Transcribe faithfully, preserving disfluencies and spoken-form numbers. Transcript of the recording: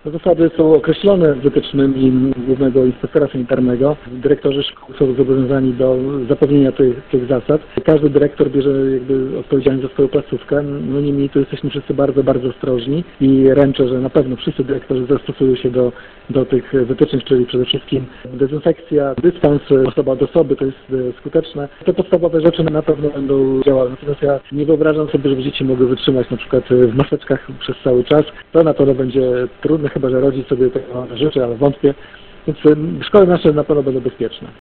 Zasady są określone wytycznymi Głównego Inspektora Sanitarnego. Dyrektorzy szkół są zobowiązani do zapewnienia tych, tych zasad. Każdy dyrektor bierze jakby odpowiedzialność za swoją placówkę. No niemniej tu jesteśmy wszyscy bardzo, bardzo ostrożni i ręczę, że na pewno wszyscy dyrektorzy zastosują się do, do tych wytycznych, czyli przede wszystkim dezynfekcja, dystans osoba od osoby, to jest skuteczne. Te podstawowe rzeczy na pewno będą działały. Natomiast ja nie wyobrażam sobie, żeby dzieci mogły wytrzymać na przykład w maseczkach przez cały czas. To na pewno będzie trudne, chyba że rodzic sobie tego życzy, ale wątpię. Więc szkoły nasze na pewno będą bezpieczne.